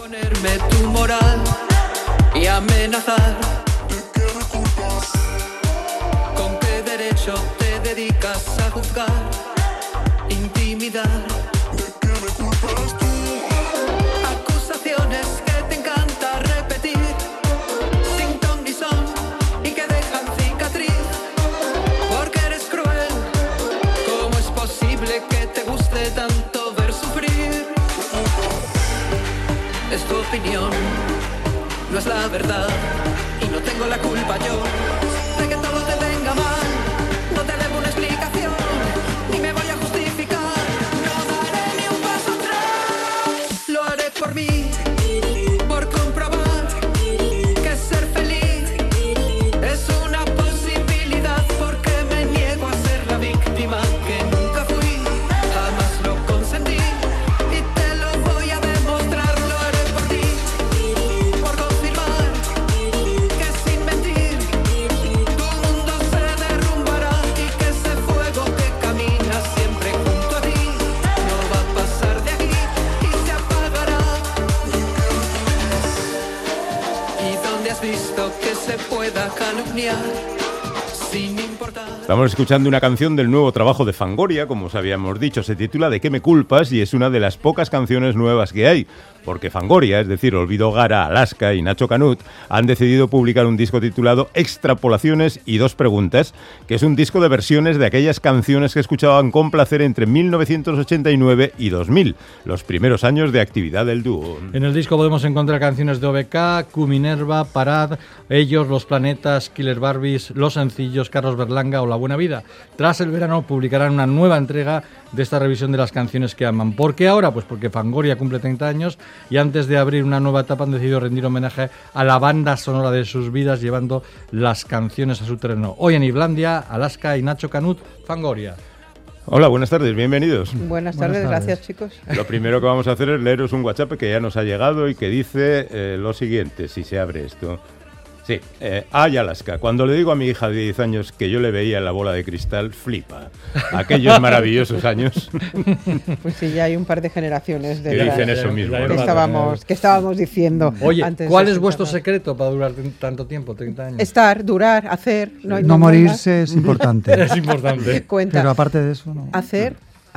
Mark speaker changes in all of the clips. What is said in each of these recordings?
Speaker 1: Ponerme tu moral y amenazar. ¿Con qué derecho te dedicas a juzgar, intimidar? Acusaciones que te encanta repetir, sin ton ni son, y que dejan cicatriz. Porque eres cruel. ¿Cómo es posible que te guste tanto ver sufrir? Es tu opinión, no es la verdad, y no tengo la culpa yo de que todo te venga mal. No te debo una explicación, ni me voy a justificar. No daré ni un paso atrás. Lo haré por mí, por comprobar que ser feliz es una posibilidad. Porque me niego a ser la víctima que nunca fui, jamás lo consentí, y te lo voy a demostrar. Lo haré por ti, por confirmar que sin mentir tu mundo se derrumbará, y que ese fuego que camina siempre junto a ti no va a pasar de aquí y se apagará. ¿Y dónde has visto que se pueda calumniar sin importar?
Speaker 2: Estamos escuchando una canción del nuevo trabajo de Fangoria, como os habíamos dicho. Se titula ¿De qué me culpas? Y es una de las pocas canciones nuevas que hay, porque Fangoria, es decir, Olvido Gara, Alaska y Nacho Canut, han decidido publicar un disco titulado Extrapolaciones y dos preguntas, que es un disco de versiones de aquellas canciones que escuchaban con placer entre 1989 y 2000, los primeros años de actividad del dúo.
Speaker 3: En el disco podemos encontrar canciones de OBK, Q Minerva, Parad, Ellos, Los Planetas, Killer Barbies, Los Sencillos, Carlos Berlanga o La Buena Vida. Tras el verano publicarán una nueva entrega de esta revisión de las canciones que aman. ¿Por qué ahora? Pues porque Fangoria cumple 30 años y antes de abrir una nueva etapa han decidido rendir homenaje a la banda sonora de sus vidas, llevando las canciones a su terreno. Hoy en Islandia, Alaska y Nacho Canut, Fangoria.
Speaker 2: Hola, buenas tardes, bienvenidos.
Speaker 4: Buenas tardes, gracias chicos.
Speaker 2: Lo primero que vamos a hacer es leeros un WhatsApp que ya nos ha llegado y que dice lo siguiente, si se abre esto. Sí, ay Alaska, cuando le digo a mi hija de 10 años que yo le veía en la bola de cristal, flipa. Aquellos maravillosos años.
Speaker 4: Pues sí, ya hay un par de generaciones de
Speaker 2: que dicen eso mismo.
Speaker 4: Que estábamos diciendo.
Speaker 3: Oye,
Speaker 4: antes
Speaker 3: ¿cuál es vuestro secreto para durar tanto tiempo, 30 años?
Speaker 4: Estar, durar, hacer.
Speaker 5: No morirse es importante.
Speaker 3: Es importante.
Speaker 4: Cuenta.
Speaker 5: Pero aparte de eso, no.
Speaker 4: Hacer,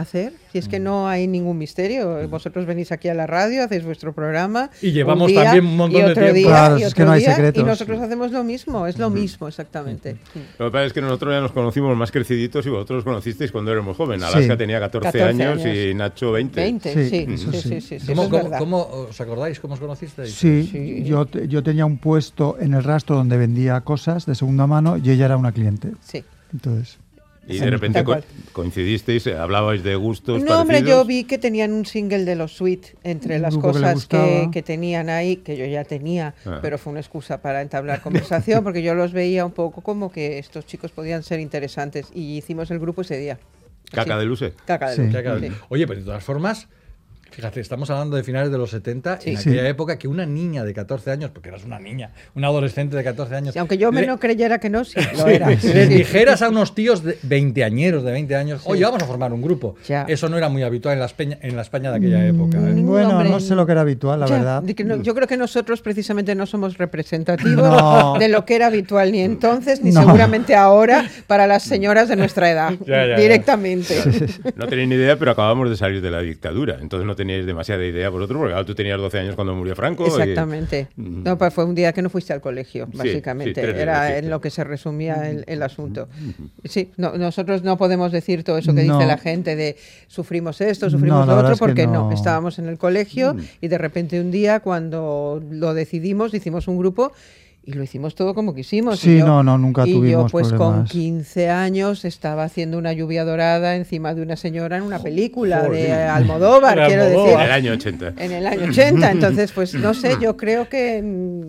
Speaker 4: si es que no hay ningún misterio. Vosotros venís aquí a la radio, hacéis vuestro programa.
Speaker 3: Y llevamos también un montón de tiempo.
Speaker 5: Claro, es que no hay secretos.
Speaker 4: Y nosotros hacemos lo mismo, es lo mismo exactamente.
Speaker 2: Lo que pasa es que nosotros ya nos conocimos más creciditos y vosotros nos conocisteis cuando éramos jóvenes. Alaska tenía 14 años y Nacho 20.
Speaker 4: 20, sí.
Speaker 3: ¿Cómo os acordáis? ¿Cómo os conocisteis?
Speaker 5: Sí. Yo tenía un puesto en el Rastro donde vendía cosas de segunda mano y ella era una cliente.
Speaker 4: Sí.
Speaker 5: Entonces...
Speaker 2: Y de repente coincidisteis, hablabais de gustos parecidos.
Speaker 4: No, hombre, yo vi que tenían un single de los Sweet entre las cosas que tenían ahí, que yo ya tenía, pero fue una excusa para entablar conversación, porque yo los veía un poco como que estos chicos podían ser interesantes, y hicimos el grupo ese día.
Speaker 2: Caca de Luce.
Speaker 4: Caca de Luce.
Speaker 3: Sí. Oye, pero de todas formas... Fíjate, estamos hablando de finales de los 70, en aquella época que una niña de 14 años, porque eras una niña, una adolescente de 14 años...
Speaker 4: Sí, aunque yo no creyera que no, sí, lo era.
Speaker 3: Les dijeras a unos tíos de 20 años, oye, vamos a formar un grupo. Ya. Eso no era muy habitual en la España de aquella época.
Speaker 5: Bueno, no sé lo que era habitual, la verdad.
Speaker 4: Yo creo que nosotros precisamente no somos representativos de lo que era habitual ni entonces, ni seguramente ahora, para las señoras de nuestra edad, directamente.
Speaker 2: No tenéis ni idea, pero acabamos de salir de la dictadura, entonces no teníais demasiada idea vosotros, porque claro, tú tenías 12 años cuando murió Franco.
Speaker 4: Exactamente. No, pues fue un día que no fuiste al colegio, básicamente. Era en lo que se resumía el asunto. Sí, nosotros no podemos decir todo eso que dice la gente de sufrimos esto, sufrimos lo otro, porque no. Estábamos en el colegio y de repente un día, cuando lo decidimos, hicimos un grupo y lo hicimos todo como quisimos.
Speaker 5: Sí, nunca tuvimos
Speaker 4: yo pues
Speaker 5: problemas.
Speaker 4: Con 15 años estaba haciendo una lluvia dorada encima de una señora en una película de Almodóvar, quiero decir.
Speaker 2: En el año 80.
Speaker 4: En el año 80, entonces pues no sé, yo creo que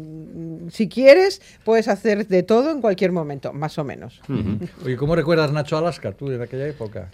Speaker 4: si quieres puedes hacer de todo en cualquier momento, más o menos.
Speaker 3: Oye, ¿cómo recuerdas Nacho Alaska tú de aquella época?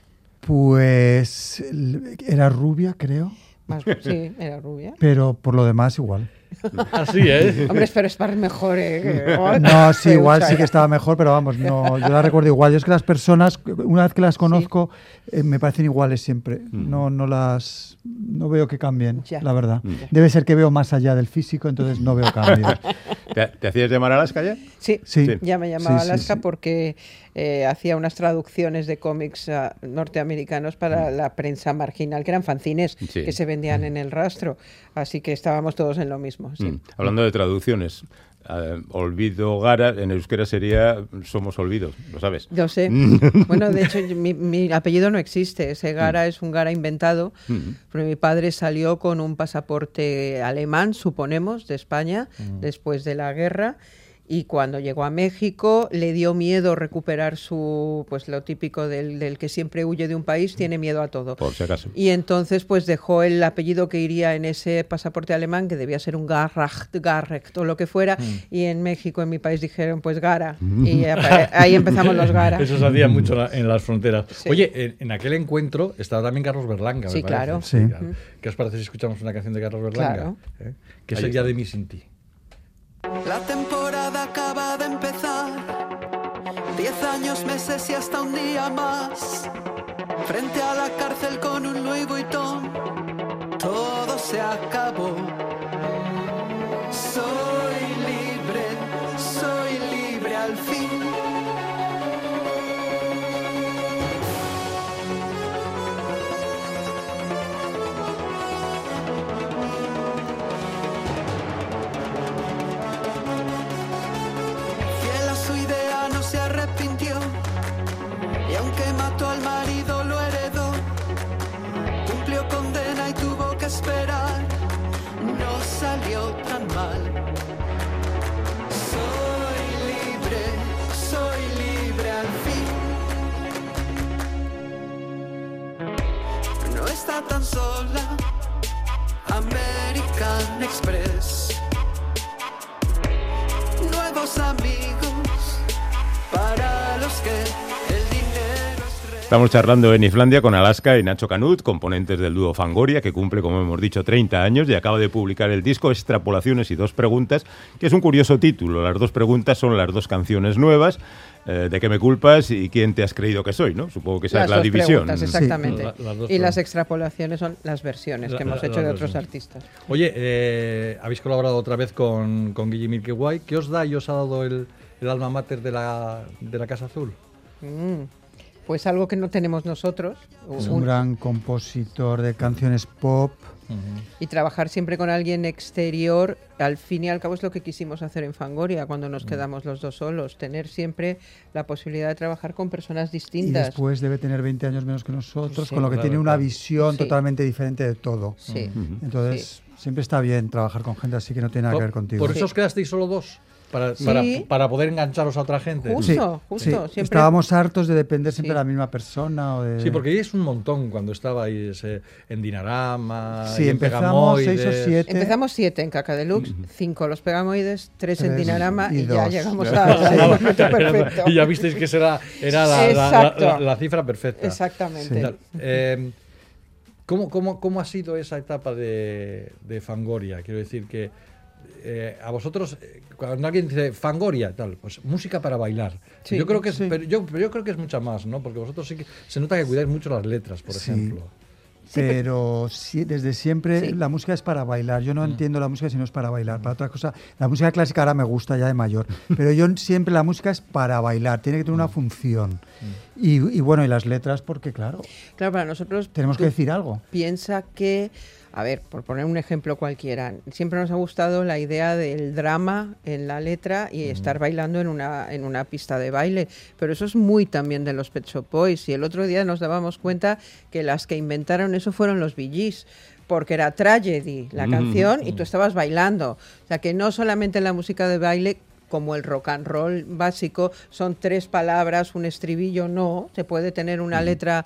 Speaker 5: Pues era rubia, creo.
Speaker 4: Sí, era rubia.
Speaker 5: Pero por lo demás igual.
Speaker 3: Así es.
Speaker 4: Hombre, espero estar mejor.
Speaker 5: No, sí, igual sí que estaba mejor, pero vamos, no, yo la recuerdo igual. Yo es que las personas, una vez que las conozco, me parecen iguales siempre. No veo que cambien, la verdad. Debe ser que veo más allá del físico, entonces no veo cambios.
Speaker 2: ¿Te hacías llamar Alaska ya?
Speaker 4: Sí, ya me llamaba Alaska porque hacía unas traducciones de cómics norteamericanos para la prensa marginal, que eran fanzines que se vendían en el rastro. Así que estábamos todos en lo mismo. Sí.
Speaker 2: Hablando de traducciones, Olvido Gara en euskera sería Somos Olvidos, ¿lo sabes?
Speaker 4: Lo sé. Bueno, de hecho, mi apellido no existe. Ese Gara es un Gara inventado. Porque mi padre salió con un pasaporte alemán, suponemos, de España, después de la guerra. Y cuando llegó a México le dio miedo recuperar pues lo típico del que siempre huye de un país, tiene miedo a todo.
Speaker 2: Por si acaso.
Speaker 4: Y entonces pues dejó el apellido que iría en ese pasaporte alemán, que debía ser un Garrecht o lo que fuera, y en México, en mi país, dijeron pues Gara. Y ahí empezamos los Gara.
Speaker 3: Eso se hacía mucho en las fronteras. Sí. Oye, en aquel encuentro estaba también Carlos Berlanga,
Speaker 4: sí, claro.
Speaker 5: Sí.
Speaker 3: ¿Qué os parece si escuchamos una canción de Carlos Berlanga?
Speaker 4: Claro.
Speaker 3: ¿Qué sería de mí sin ti?
Speaker 1: La temporada acaba de empezar, 10 años, meses y hasta un día más. Frente a la cárcel con un Louis Vuitton, todo se acabó. Soy libre al fin. Al marido lo heredó, cumplió condena y tuvo que esperar, no salió tan mal. Soy libre al fin. No está tan sola, American Express. Nuevos amigos para los que
Speaker 2: Estamos charlando en Islandia con Alaska y Nacho Canut, componentes del dúo Fangoria, que cumple, como hemos dicho, 30 años y acaba de publicar el disco Extrapolaciones y dos preguntas, que es un curioso título. Las dos preguntas son las dos canciones nuevas, ¿de qué me culpas y quién te has creído que soy? ¿No? Supongo que esa es la división.
Speaker 4: Preguntas, exactamente. Sí. Y las extrapolaciones son las versiones que hemos hecho de otros artistas.
Speaker 3: Oye, habéis colaborado otra vez con Guille Milky Way. ¿Qué os da y os ha dado el alma mater de la Casa Azul?
Speaker 4: Pues algo que no tenemos nosotros.
Speaker 5: Es un gran compositor de canciones pop.
Speaker 4: Y trabajar siempre con alguien exterior, al fin y al cabo es lo que quisimos hacer en Fangoria cuando nos quedamos los dos solos, tener siempre la posibilidad de trabajar con personas distintas.
Speaker 5: Y después debe tener 20 años menos que nosotros, con lo que tiene una visión totalmente diferente de todo.
Speaker 4: Sí.
Speaker 5: Entonces siempre está bien trabajar con gente así que no tiene nada que ver contigo.
Speaker 3: ¿Por eso os quedasteis solo dos? Para poder engancharos a otra gente.
Speaker 4: Justo. Siempre.
Speaker 5: Estábamos hartos de depender siempre de la misma persona.
Speaker 3: Sí, porque ahí es un montón cuando estabais en Dinarama.
Speaker 5: Sí, empezamos 6 o 7.
Speaker 4: Empezamos 7 en Caca Deluxe, 5 los Pegamoides, 3 en Dinarama y ya llegamos al perfecto.
Speaker 3: Y ya visteis que era la cifra perfecta.
Speaker 4: Exactamente.
Speaker 3: Sí. ¿Cómo ha sido esa etapa de Fangoria? Quiero decir que a vosotros, cuando alguien dice Fangoria, tal, pues música para bailar. Sí, yo creo que pero yo creo que es mucha más, ¿no? Porque vosotros sí que se nota que cuidáis mucho las letras, por ejemplo.
Speaker 5: Pero desde siempre la música es para bailar. Yo no entiendo la música si no es para bailar. Para otra cosa, la música clásica ahora me gusta ya de mayor. Pero yo siempre la música es para bailar. Tiene que tener una función. Y bueno, y las letras porque, claro,
Speaker 4: para nosotros
Speaker 5: tenemos que decir algo.
Speaker 4: Piensa que, a ver, por poner un ejemplo cualquiera, siempre nos ha gustado la idea del drama en la letra y estar bailando en una pista de baile, pero eso es muy también de los Pet Shop Boys, y el otro día nos dábamos cuenta que las que inventaron eso fueron los Bee Gees, porque era Tragedy la canción y tú estabas bailando, o sea que no solamente la música de baile como el rock and roll básico, son 3 palabras, un estribillo, no, se puede tener una letra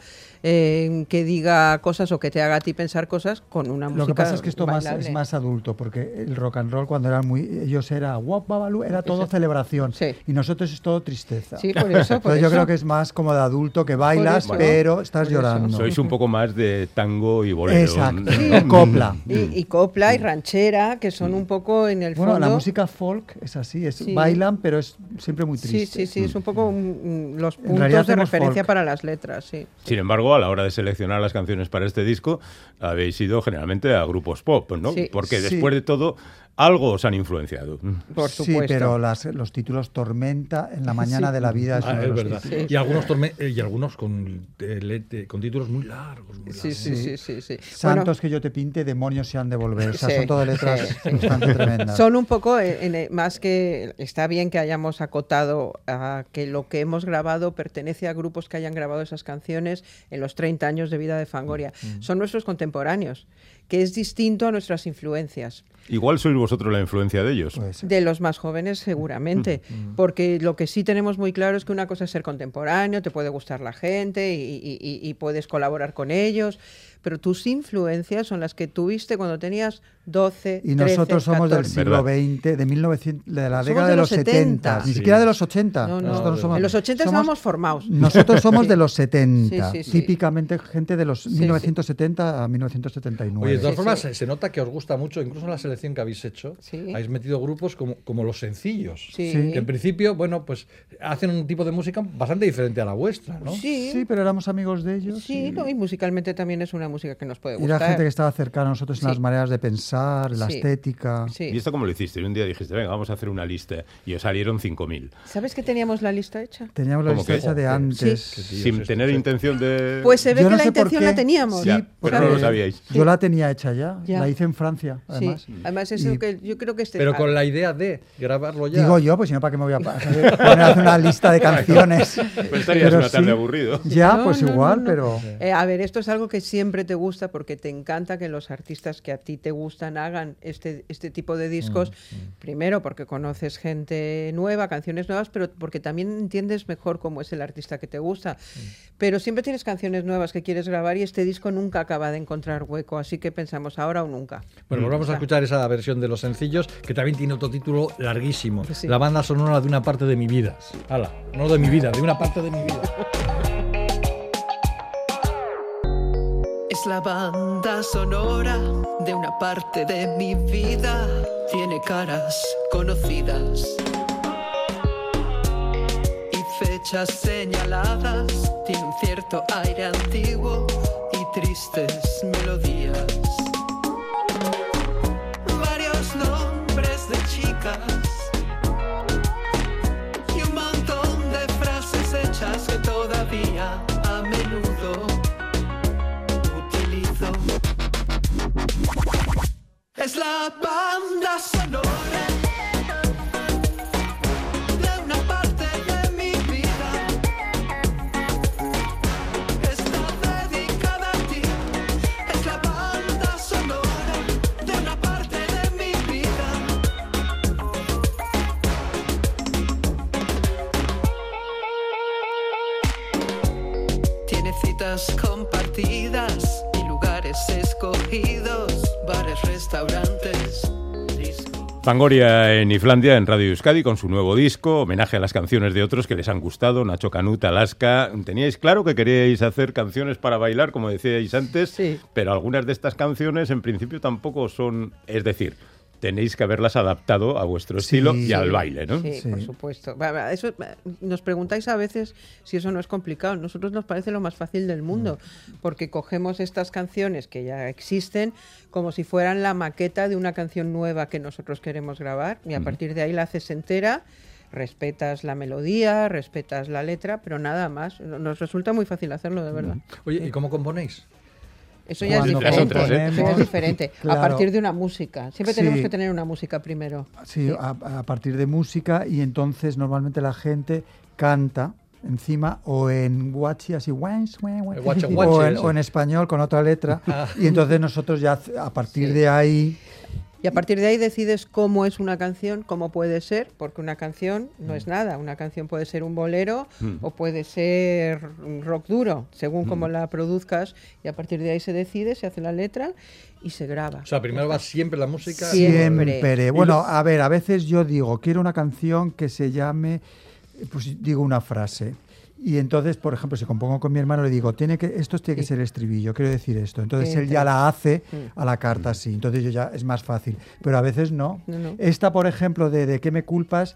Speaker 4: que diga cosas o que te haga a ti pensar cosas con una música.
Speaker 5: Lo que pasa es que esto
Speaker 4: bailable.
Speaker 5: es más adulto, porque el rock and roll cuando eran ellos era guap, babalú, era todo celebración,
Speaker 4: sí.
Speaker 5: y nosotros es todo tristeza.
Speaker 4: Sí, por eso.
Speaker 5: Entonces yo creo que es más como de adulto, que bailas, pero estás llorando.
Speaker 2: Sois un poco más de tango y bolero.
Speaker 5: Exacto,
Speaker 4: sí.
Speaker 5: copla.
Speaker 4: Y copla y ranchera, que son un poco en el fondo...
Speaker 5: Bueno, la música folk es así, bailan, pero es siempre muy triste.
Speaker 4: Sí, es un poco los puntos de referencia folk para las letras, sí.
Speaker 2: Sin embargo, a la hora de seleccionar las canciones para este disco, habéis ido generalmente a grupos pop, ¿no?
Speaker 4: Sí.
Speaker 2: Porque después de todo, algo os han influenciado.
Speaker 4: Por supuesto.
Speaker 5: Sí, pero los títulos Tormenta, En la mañana de la vida...
Speaker 3: Es verdad. Sí. Y algunos con títulos muy largos.
Speaker 4: Sí.
Speaker 5: Santos que yo te pinte, demonios se han de volver. O sea, son todas letras bastante tremendas.
Speaker 4: Son un poco, más que... Está bien que hayamos acotado a que lo que hemos grabado pertenece a grupos que hayan grabado esas canciones en los 30 años de vida de Fangoria. Son nuestros contemporáneos, que es distinto a nuestras influencias.
Speaker 2: Igual sois vosotros la influencia de ellos.
Speaker 4: De los más jóvenes, seguramente. Porque lo que sí tenemos muy claro es que una cosa es ser contemporáneo, te puede gustar la gente y puedes colaborar con ellos, pero tus influencias son las que tuviste cuando tenías 12, 13,
Speaker 5: y nosotros somos
Speaker 4: 14.
Speaker 5: del siglo XX, de 1900, de la década de los 70. Ni siquiera de los 80.
Speaker 4: No.
Speaker 5: Somos,
Speaker 4: en los 80 estábamos formados.
Speaker 5: Nosotros somos de los 70.
Speaker 4: Sí.
Speaker 5: Típicamente gente de los 1970 a 1979.
Speaker 3: Oye, de todas formas, se nota que os gusta mucho, incluso en la selección que habéis hecho, habéis metido grupos como Los Sencillos. Que en principio, bueno, pues hacen un tipo de música bastante diferente a la vuestra, ¿no?
Speaker 5: Sí, pero éramos amigos de ellos.
Speaker 4: Sí, y musicalmente también es una música que nos puede gustar.
Speaker 5: Y era gente que estaba cercana a nosotros en las maneras de pensar, la estética.
Speaker 2: ¿Y esto cómo lo hiciste? Y un día dijiste, venga, vamos a hacer una lista, y os salieron 5.000.
Speaker 4: ¿Sabes que teníamos la lista hecha?
Speaker 5: Teníamos la lista hecha de antes.
Speaker 2: Sin tener intención de...
Speaker 4: Pues se ve que la intención la teníamos.
Speaker 2: Pero no lo sabíais.
Speaker 5: Yo la tenía hecha ya. La hice en Francia, además.
Speaker 4: Además, es lo que yo creo que...
Speaker 3: Pero con la idea de grabarlo ya.
Speaker 5: Digo yo, pues si no, ¿para qué me voy a poner a hacer una lista de canciones?
Speaker 2: Pues estarías una tarde aburrido.
Speaker 5: Ya, pues igual, pero...
Speaker 4: A ver, esto es algo que siempre te gusta porque te encanta que los artistas que a ti te gustan hagan este tipo de discos. Primero porque conoces gente nueva, canciones nuevas, pero porque también entiendes mejor cómo es el artista que te gusta. Pero siempre tienes canciones nuevas que quieres grabar y este disco nunca acaba de encontrar hueco, así que pensamos ahora o nunca.
Speaker 3: Bueno, pues vamos a escuchar esa versión de Los Sencillos, que también tiene otro título larguísimo. La banda sonora de una parte de mi vida. No de mi vida, de una parte de mi vida.
Speaker 1: Es la banda sonora de una parte de mi vida. Tiene caras conocidas y fechas señaladas. Tiene un cierto aire antiguo y tristes melodías. Varios nombres de chicas y un montón de frases hechas que todavía a menudo utilizo. Es la banda sonora de una parte de mi vida. Está dedicada a ti. Es la banda sonora de una parte de mi vida. Tiene citas compartidas y lugares escogidos, bares, restaurantes, discos.
Speaker 2: Fangoria en Islandia, en Radio Euskadi, con su nuevo disco, homenaje a las canciones de otros que les han gustado, Nacho Canut, Alaska. Teníais claro que queríais hacer canciones para bailar, como decíais antes, pero algunas de estas canciones en principio tampoco son, es decir, tenéis que haberlas adaptado a vuestro estilo y al baile, ¿no?
Speaker 4: Sí, por supuesto. Eso, nos preguntáis a veces si eso no es complicado. A nosotros nos parece lo más fácil del mundo, porque cogemos estas canciones que ya existen como si fueran la maqueta de una canción nueva que nosotros queremos grabar, y a partir de ahí la haces entera, respetas la melodía, respetas la letra, pero nada más. Nos resulta muy fácil hacerlo, de verdad.
Speaker 3: Oye, ¿y cómo componéis?
Speaker 4: Eso ya es diferente. Eso ya es diferente.
Speaker 5: Claro.
Speaker 4: A partir de una música. Siempre tenemos que tener una música primero.
Speaker 5: Sí, a partir de música, y entonces normalmente la gente canta encima o en guachi, así, o en español con otra letra. Y entonces nosotros ya a partir de ahí
Speaker 4: Y a partir de ahí decides cómo es una canción, cómo puede ser, porque una canción no es nada. Una canción puede ser un bolero o puede ser rock duro, según cómo la produzcas. Y a partir de ahí se decide, se hace la letra y se graba.
Speaker 3: O sea, primero va siempre la música.
Speaker 5: Siempre. Bueno, a ver, a veces yo digo, quiero una canción que se llame, pues digo una frase. Y entonces, por ejemplo, si compongo con mi hermano, le digo, esto tiene que ser el estribillo, quiero decir esto. Entonces él ya la hace a la carta así. Entonces yo ya es más fácil. Pero a veces no. Esta, por ejemplo, de ¿qué me culpas?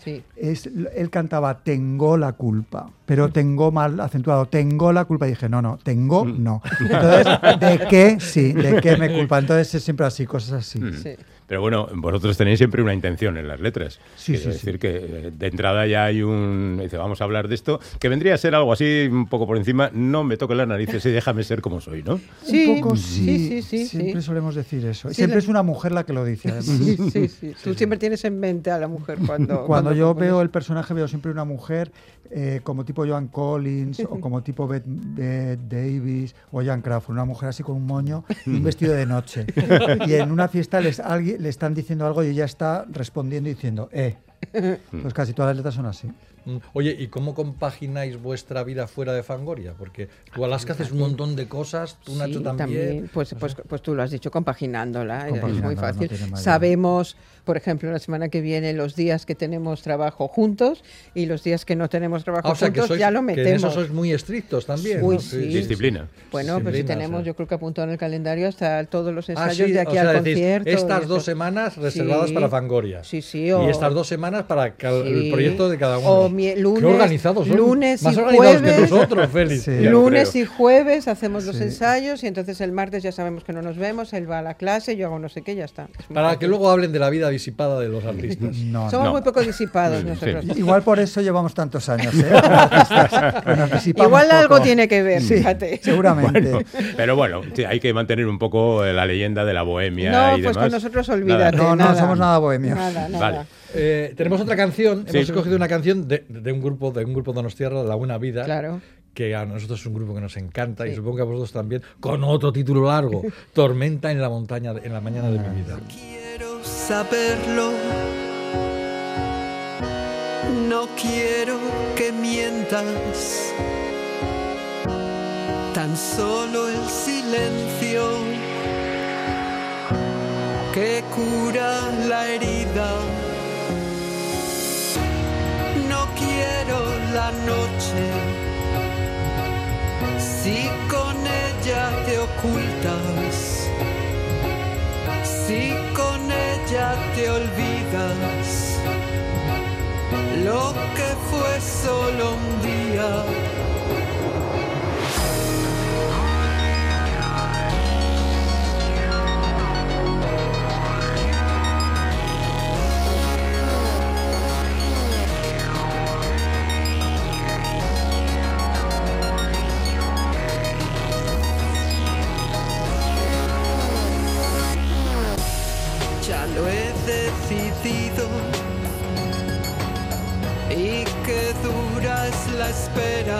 Speaker 5: Él cantaba tengo la culpa, pero tengo mal acentuado, tengo la culpa. Y dije, no, tengo, no. Entonces, ¿de qué? Sí, ¿de qué me culpa? Entonces es siempre así, cosas así.
Speaker 4: Sí.
Speaker 2: Pero bueno, vosotros tenéis siempre una intención en las letras. Quiero decir que de entrada ya hay dice, vamos a hablar de esto, que vendría a ser algo así un poco por encima, no me toques las narices y déjame ser como soy, ¿no?
Speaker 4: Sí,
Speaker 5: un poco
Speaker 4: sí.
Speaker 5: Siempre solemos decir eso. Siempre es una mujer la que lo dice, además.
Speaker 4: Sí. Tú siempre tienes en mente a la mujer cuando
Speaker 5: yo veo el personaje, veo siempre una mujer como tipo Joan Collins o como tipo Bette Davis o Joan Crawford, una mujer así con un moño y un vestido de noche. Y en una fiesta le están diciendo algo y ella está respondiendo y diciendo, Pues casi todas las letras son así.
Speaker 3: Oye, ¿y cómo compagináis vuestra vida fuera de Fangoria? Porque tú, Alaska, haces un montón de cosas, tú, Nacho, también.
Speaker 4: Pues tú lo has dicho, compaginándola. Es muy fácil. Sabemos, por ejemplo, la semana que viene, los días que tenemos trabajo juntos y los días que no tenemos trabajo juntos, ya lo metemos.
Speaker 3: Que en eso sois muy estrictos también.
Speaker 4: Uy,
Speaker 3: ¿no?
Speaker 4: sí.
Speaker 2: Disciplina.
Speaker 4: Bueno, pues si tenemos, yo creo que apuntado en el calendario hasta todos los ensayos de aquí al concierto.
Speaker 3: Estas 2 semanas reservadas para Fangoria.
Speaker 4: Sí.
Speaker 3: Y estas 2 semanas para el proyecto de cada uno.
Speaker 4: Lunes,
Speaker 3: qué organizados son.
Speaker 4: Lunes
Speaker 3: más
Speaker 4: y
Speaker 3: organizados
Speaker 4: jueves,
Speaker 3: que nosotros, Félix.
Speaker 5: Sí.
Speaker 4: Lunes y jueves hacemos los ensayos y entonces el martes ya sabemos que no nos vemos, él va a la clase, yo hago no sé qué, ya está.
Speaker 3: Para que luego hablen de la vida disipada de los artistas.
Speaker 4: Somos muy poco disipados nosotros.
Speaker 5: Igual por eso llevamos tantos años.
Speaker 4: Igual algo tiene que ver, fíjate.
Speaker 5: Seguramente.
Speaker 2: Bueno, pero bueno, hay que mantener un poco la leyenda de la bohemia y demás.
Speaker 4: No, pues con nosotros olvídate.
Speaker 5: No somos nada bohemios.
Speaker 4: Nada.
Speaker 2: Vale.
Speaker 3: Tenemos otra canción, hemos escogido una canción de un grupo donostiarra, La Buena Vida,
Speaker 4: claro,
Speaker 3: que a nosotros es un grupo que nos encanta y supongo que a vosotros también, con otro título largo, Tormenta en la montaña, en la mañana de mi vida.
Speaker 1: Quiero saberlo, no quiero que mientas, tan solo el silencio que cura la herida. No quiero la noche, si con ella te ocultas, si con ella te olvidas, lo que fue solo un día. Lo he decidido y qué dura es la espera,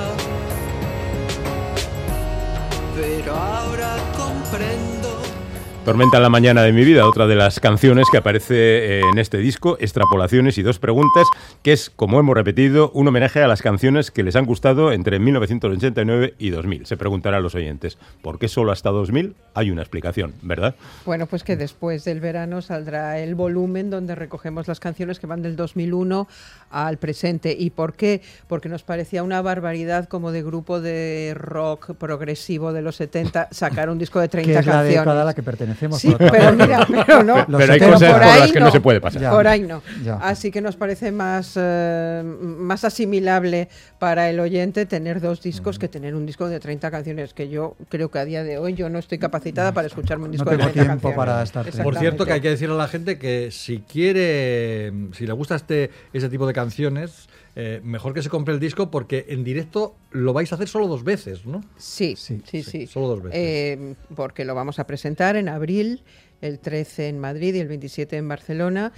Speaker 1: pero ahora comprendo.
Speaker 2: Tormenta en la mañana de mi vida, otra de las canciones que aparece en este disco, Extrapolaciones y 2 preguntas, que es, como hemos repetido, un homenaje a las canciones que les han gustado entre 1989 y 2000. Se preguntarán los oyentes, ¿por qué solo hasta 2000? Hay una explicación, ¿verdad?
Speaker 4: Bueno, pues que después del verano saldrá el volumen donde recogemos las canciones que van del 2001 al presente. ¿Y por qué? Porque nos parecía una barbaridad como de grupo de rock progresivo de los 70 sacar un disco de 30
Speaker 5: que es
Speaker 4: canciones.
Speaker 5: La década a la que pertenecemos.
Speaker 4: Sí, pero mira, pero no.
Speaker 2: Pero hay cosas por las que no se puede pasar.
Speaker 4: Por ahí no.
Speaker 5: Ya.
Speaker 4: Así que nos parece más asimilable para el oyente tener 2 discos que tener un disco de 30 canciones, que yo creo que a día de hoy yo no estoy capacitada para escucharme un disco de 30 canciones.
Speaker 5: No tengo tiempo para estar.
Speaker 3: Por cierto, que hay que decirle a la gente que si le gusta ese tipo de canciones, mejor que se compre el disco, porque en directo lo vais a hacer solo 2 veces, ¿no?
Speaker 4: Sí.
Speaker 3: Solo 2 veces.
Speaker 4: Porque lo vamos a presentar en abril, el 13 en Madrid y el 27 en Barcelona,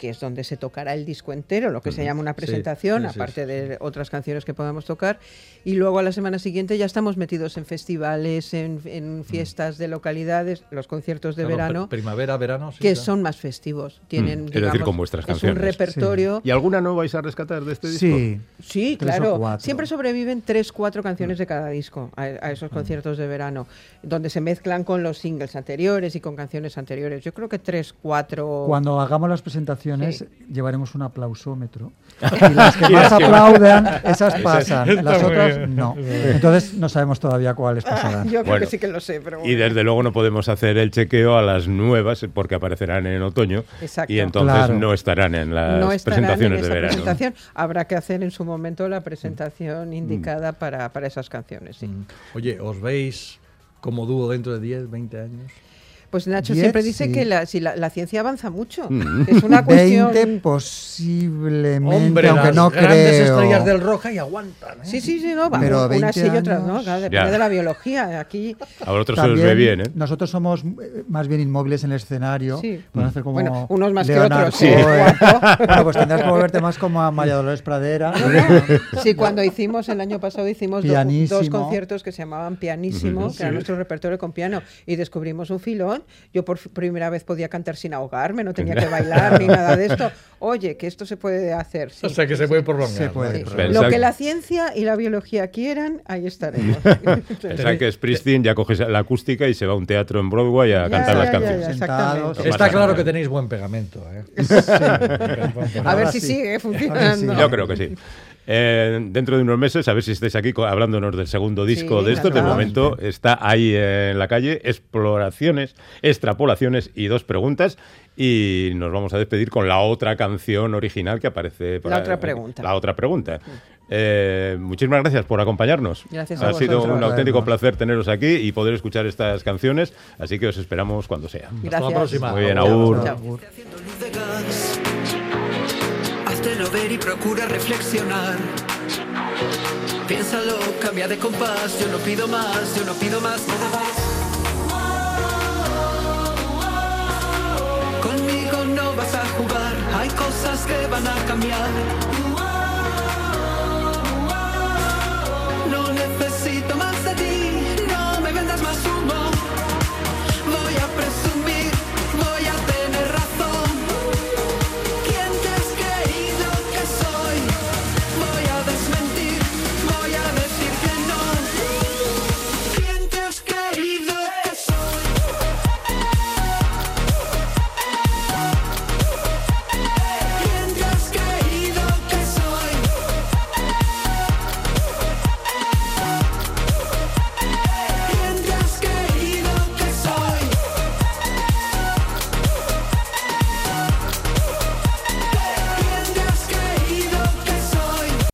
Speaker 4: que es donde se tocará el disco entero, lo que se llama una presentación, aparte de otras canciones que podamos tocar, y luego a la semana siguiente ya estamos metidos en festivales, en fiestas de localidades, los conciertos de verano,
Speaker 3: primavera, verano,
Speaker 4: que son más festivos, tienen,
Speaker 2: es decir, con vuestras canciones.
Speaker 4: Es un repertorio.
Speaker 2: ¿Y alguna no vais a rescatar de este disco?
Speaker 4: Sí, claro, siempre sobreviven 3-4 canciones de cada disco a esos conciertos de verano, donde se mezclan con los singles anteriores y con canciones anteriores. Yo creo que 3-4...
Speaker 5: Cuando hagamos las presentaciones llevaremos un aplausómetro y las que más aplaudan, esas pasan, las otras no. Entonces no sabemos todavía cuáles pasarán.
Speaker 4: Yo creo que sí que lo sé, pero bueno.
Speaker 2: Y desde luego no podemos hacer el chequeo a las nuevas porque aparecerán en otoño.
Speaker 4: Exacto.
Speaker 2: Y entonces no estarán en las presentaciones de verano.
Speaker 4: Habrá que hacer en su momento la presentación indicada para esas canciones. Sí.
Speaker 3: Oye, ¿os veis como dúo dentro de 10, 20 años?
Speaker 4: Pues Nacho siempre dice que la ciencia avanza mucho. Es una cuestión...
Speaker 5: 20 posiblemente,
Speaker 3: hombre,
Speaker 5: aunque
Speaker 3: las
Speaker 5: no
Speaker 3: grandes
Speaker 5: creo.
Speaker 3: estrellas del rock y aguantan.
Speaker 4: Sí, no, va.
Speaker 5: Pero
Speaker 4: Unas sí y otras no,
Speaker 5: años...
Speaker 4: claro, depende de la biología. Aquí...
Speaker 2: A vosotros se os ve bien, ¿eh?
Speaker 5: Nosotros somos más bien inmóviles en el escenario.
Speaker 4: Sí.
Speaker 5: Hacer como
Speaker 4: bueno, unos más
Speaker 5: Leonard
Speaker 4: que otros.
Speaker 5: Bueno, pues tendrás que moverte más como a María Dolores Pradera.
Speaker 4: Sí, cuando el año pasado hicimos dos conciertos que se llamaban Pianísimo, que era nuestro repertorio con piano, y descubrimos un filón. Yo por primera vez podía cantar sin ahogarme, no tenía que bailar ni nada de esto. Oye, que esto se puede hacer. Sí,
Speaker 3: o sea, que se puede prolongar.
Speaker 5: Se puede.
Speaker 4: Lo que la ciencia y la biología quieran, ahí estaremos.
Speaker 2: Pensad que Springsteen ya coge la acústica y se va a un teatro en Broadway a cantar las canciones.
Speaker 4: Exactamente.
Speaker 3: Está claro que tenéis buen pegamento, ¿eh?
Speaker 4: A ver si sigue funcionando.
Speaker 2: Yo creo que sí. Dentro de unos meses, a ver si estáis aquí hablándonos del segundo disco de estos. De momento está ahí en la calle, exploraciones, extrapolaciones y 2 preguntas. Y nos vamos a despedir con la otra canción original que aparece.
Speaker 4: La otra pregunta.
Speaker 2: La otra pregunta. Muchísimas gracias por acompañarnos.
Speaker 4: Gracias a
Speaker 2: vosotros. Ha sido un auténtico placer teneros aquí y poder escuchar estas canciones. Así que os esperamos cuando sea.
Speaker 4: Gracias.
Speaker 3: Hasta la próxima.
Speaker 2: Muy bien, Agur.
Speaker 1: Hazte no ver y procura reflexionar. Piénsalo, cambia de compás. Yo no pido más, nada más. Conmigo no vas a jugar, hay cosas que van a cambiar.